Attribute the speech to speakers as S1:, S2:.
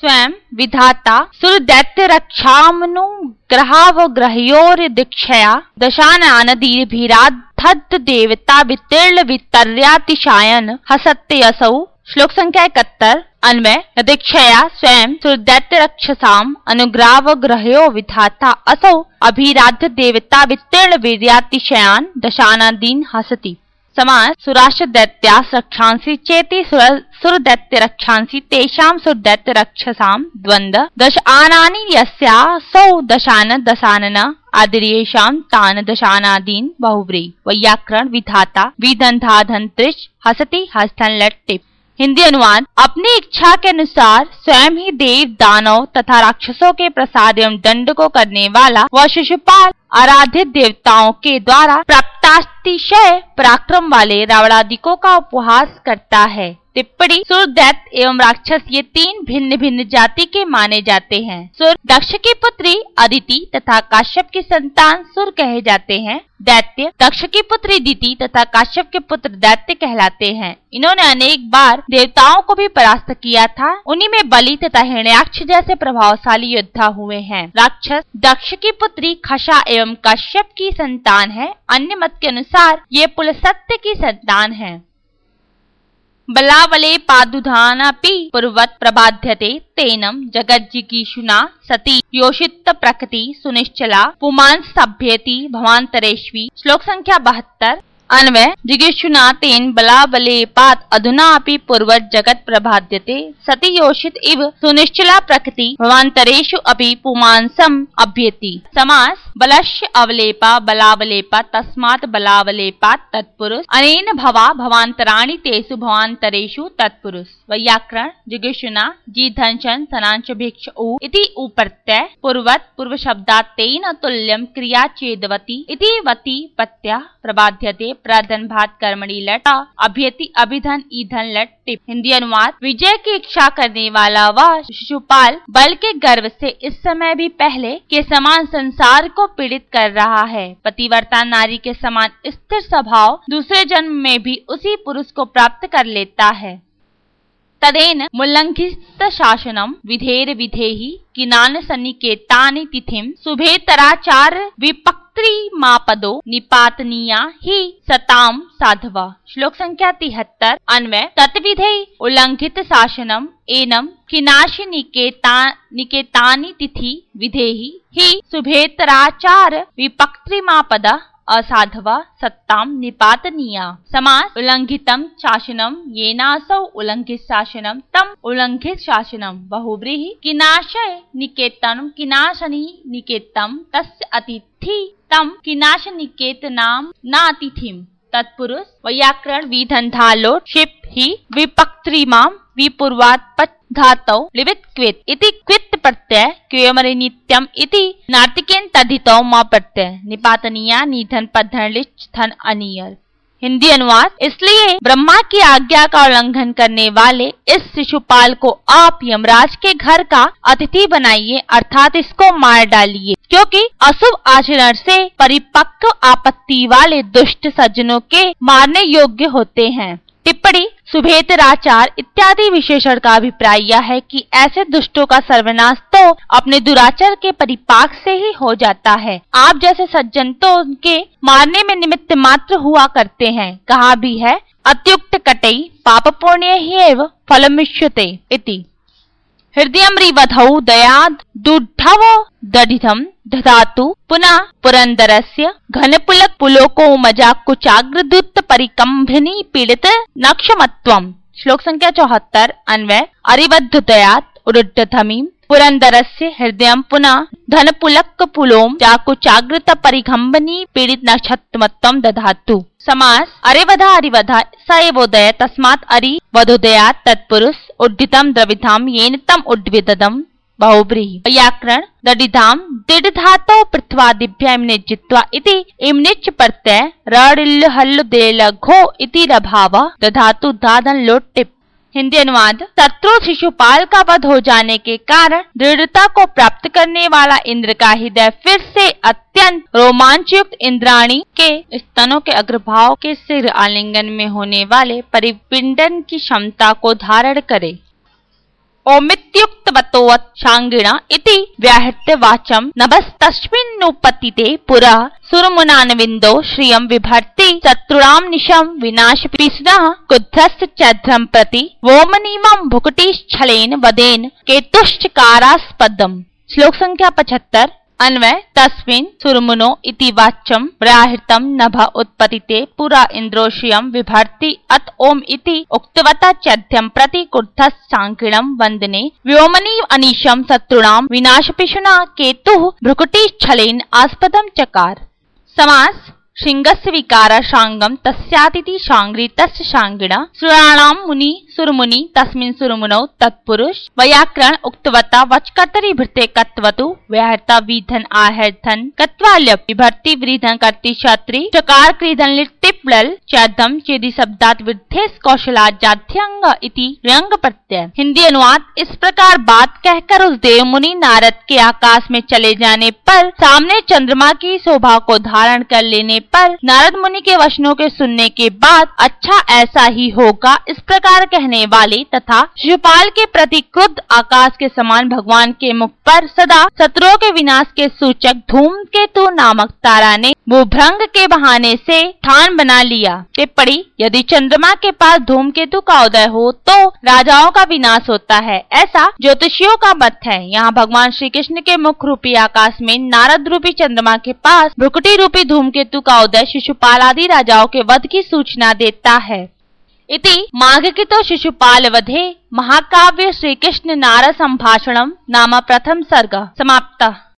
S1: स्वयं विधाता सुरदैत्य रक्षामनुग्रहावग्रहयोर दीक्षया दशाननदीर्भिराधद् देवता वितीर्ण वितर्यातिशायन हसत्यसौ। श्लोक संख्या 71। अन्वय दीक्षया स्वयं सुरदैत्य रक्षसाम अनुग्रहावग्रहयो विधाता असौ अभिराध्य देवता वितीर्ण वीर्यातिशयान दशानदीन हसति। समास सुराश्च दैत्यास रक्षांसि चेति सुरदैत्य रक्षांसि तेषां सुरदैत्य रक्षसां द्वन्द्व दश आनानि यस्यासौ दशानन आदिर्येषां तान् दशानादीन् बहुव्रीहि। वैयाकरण विधाता विदन्धाधन्त्रिच हसति हस्तन लट टिप। हिंदी अनुवाद अपनी इच्छा के अनुसार स्वयं ही देव दानव तथा राक्षसों के प्रसाद एवं दंड को करने वाला वह शिशुपाल आराधित देवताओं के द्वारा प्राप्तातिशय पराक्रम वाले रावणादिकों का उपहास करता है। टिप्पणी सुर दैत्य एवं राक्षस ये तीन भिन्न भिन्न जाति के माने जाते हैं। सुर दक्ष की पुत्री अदिति तथा काश्यप की संतान सुर कहे जाते हैं। दैत्य दक्ष की पुत्री दिति तथा काश्यप के पुत्र दैत्य कहलाते हैं। इन्होंने अनेक बार देवताओं को भी परास्त किया था। उन्हीं में बलि तथा हिरण्याक्ष जैसे प्रभावशाली योद्धा हुए हैं। राक्षस दक्ष की पुत्री खशा एवं काश्यप की संतान है। अन्य मत के अनुसार ये पुलसत्य की संतान है। बलावले पादुधानापि पूर्वत प्रबाध्यते तेनम जगज्जिगीषुना सती योषित प्रकृति सुनिश्चला पुमांस सभ्येति भवांतरेष्वि। श्लोक संख्या 72। अन्वय जिगीषुना तेन बलाबले पात अधुना अपि पूर्वत जगत प्रबाध्यते सती योषित इव सुनिश्चला प्रकृति भवांतरेषु अपि पुमांसम अभ्येति। समास बलस्य अवलेपा बलावलेपा तस्मात् बलावलेपात् तत्पुरुष अनेन भवा भवांतराणि तेषु भवांतरेषु तत्पुरुष। वैयाकरण जिगीषुना जी धनशन सनांच भिक्ष उ इति उप्रत्यय पूर्वत पूर्व शब्दात् तेन तुल्यं क्रिया चेदवती इति वती प्रत्यय प्रबाध्यते प्रधन भात कर्मणि लट अभ्यति अभिधन ईधन लट टिप। हिंदी अनुवाद विजय की इच्छा करने वाला वह शिशुपाल बल के गर्व से इस समय भी पहले के समान संसार को पीड़ित कर रहा है। पतिव्रता नारी के समान स्थिर स्वभाव दूसरे जन्म में भी उसी पुरुष को प्राप्त कर लेता है। तदेन मुल्लंघित शासनम विधेर विधेहि किनान सन्निकेतानि तिथिम शुभेतराचार विपक्त्रिमापदो निपातनीया ही सताम साधवा। श्लोक संख्या 73। अन्वय तत्विधेय उल्लंघित शासनम एनम किनाशि निकेतानि तिथि विधेहि ही शुभेतराचार विपक्त्रिमापद असाधवा सत्ताम निपातनीया। समास उल्लंघितम शासनम येनासौ उल्लंघित शासनम तम उल्लंघित शासनम बहुव्रीहि किनाशय निकेतनम किनाशनि निकेतम तस्य अतिथि तम किनाश निकेतनाम न अतिथिम। तत्पुरुष वैयाकरण विधन्धालोट शिप ही विपक्त्रिमाम विपूर्वात् पच धातौ लिवित क्वित इति क्वित प्रत्यय क्योमरि नित्यम इति नार्तिकेन तद्धितौ मा प्रत्यय निपातनीया निधन पद्धन लिच धन अनियर। हिंदी अनुवाद इसलिए ब्रह्मा की आज्ञा का उल्लंघन करने वाले इस शिशुपाल को आप यमराज के घर का अतिथि बनाइए अर्थात इसको मार डालिए, क्योंकि अशुभ आचरण से परिपक्व आपत्ति वाले दुष्ट सज्जनों के मारने योग्य होते हैं। टिप्पणी शुभेतराचार इत्यादि विशेषण का अभिप्राय यह है कि ऐसे दुष्टों का सर्वनाश तो अपने दुराचार के परिपाक से ही हो जाता है। आप जैसे सज्जन तो उनके मारने में निमित्त मात्र हुआ करते हैं। कहा भी है अत्युक्त कटई पाप पुण्य ही एव फलमिष्यते इति। हृदयमृवधौ दयाद दुर्धवो दधितम दधातु पुनः पुरंदरस्य घनपुलक पुलोको मजाकुचाग्रदूत परिकंभिनी पीड़ित नक्षमत्वम। श्लोक संख्या 74। अन्वय अरिवद्धुतयात् उरुद्धधमीं पुरंदरस्य हृदयं पुनः धनपुलक पुलोम जाकुचाग्रत परिकंभनी पीड़ित नक्षत्रमत्वम दधातु। समास अरिवधा अरिवधा स एवोदय तस्मात् अरि वधोदयात् तत्पुरुष उड्डितम द्रविधाम येन तम उड्विददम बहुव्रीहि। व्याकरण दडिधाम दिड धातौ पृथ्वादिभ्य इम्ने जित्वा इति इम्निच प्रत्यय रडिल्ल हल्ल देल घो इति रभाव दधातु दादन लोट टिप। हिंदी अनुवाद शत्रु शिशुपाल का वध हो जाने के कारण दृढ़ता को प्राप्त करने वाला इंद्र का हृदय फिर से अत्यंत रोमांचयुक्त इंद्राणी के स्तनों के अग्रभाव के शीघ्र आलिंगन में होने वाले परिपिंडन की क्षमता को धारण करे। ओमित्युक्तवतो ततोवत् शांगिण इति व्याहृत्य वाचम् नभस्तस्मिन्नुपतिते पुरः सुरमुनानविन्दो श्रियं बिभर्ति शत्रूणां निशं विनाशपिसुनः क्रुद्धश्च चैद्रं प्रति वोमनीमं भुकुटिश्छलेन वदेन केतुश्चकारास्पदम्। श्लोक संख्या 75। अन्वय तस्मिन् सुरमुनो इति वाच्यं व्याहृतं नभ उत्पतिते पुरा इन्द्रो श्रियं बिभर्ति अत ओम इति उक्तवता चैद्यं प्रति क्रुद्धश्चाङ्किणं वन्दने व्योमनी अनीशं शत्रूणां विनाशपिशुना केतुः भ्रुकुटिच्छलेन आस्पदं चकार। समास श्रृंगस्य विकारः शांगम तस्यातिथि शांग्री तस्य शांगिण सुराणां मुनि सुरमुनि तस्मिन् सुरमुनौ तत्पुरुष वैयाकरण उक्तवता वचकर्तरि भृते कत्वतु व्याहृता विधन आहर्धन कत्वाल्यप विभर्ति वृद्धन कर्ति क्षत्रि चकार क्रीधन लिट्टिप्लल चैदम चेदि शब्दात वृद्धेस कौशलात जाध्यंग इति रंग प्रत्यय। हिंदी अनुवाद इस प्रकार बात कहकर उस देव मुनि नारद के आकाश में चले जाने पर सामने चंद्रमा की शोभा को धारण कर लेने पर नारद मुनि के वचनों के सुनने के बाद अच्छा ऐसा ही होगा इस प्रकार कहने वाले तथा शिशुपाल के प्रति क्रुद्ध आकाश के समान भगवान के मुख पर सदा शत्रुओं के विनाश के सूचक धूमकेतु नामक तारा ने भूभ्रंग के बहाने से ठान बना लिया। टिप्पणी यदि चंद्रमा के पास धूमकेतु का उदय हो तो राजाओं का विनाश होता है, ऐसा ज्योतिषियों का मत है। यहाँ भगवान श्री कृष्ण के मुख रूपी आकाश में नारद रूपी चंद्रमा के पास भ्रुकुटी रूपी धूमकेतु का उदय शिशुपाल आदि राजाओं के वध की सूचना देता है। इति मार्गकितो शिशुपाल वधे महाकाव्य श्री कृष्ण नारद संभाषणम नाम प्रथम सर्ग समाप्त।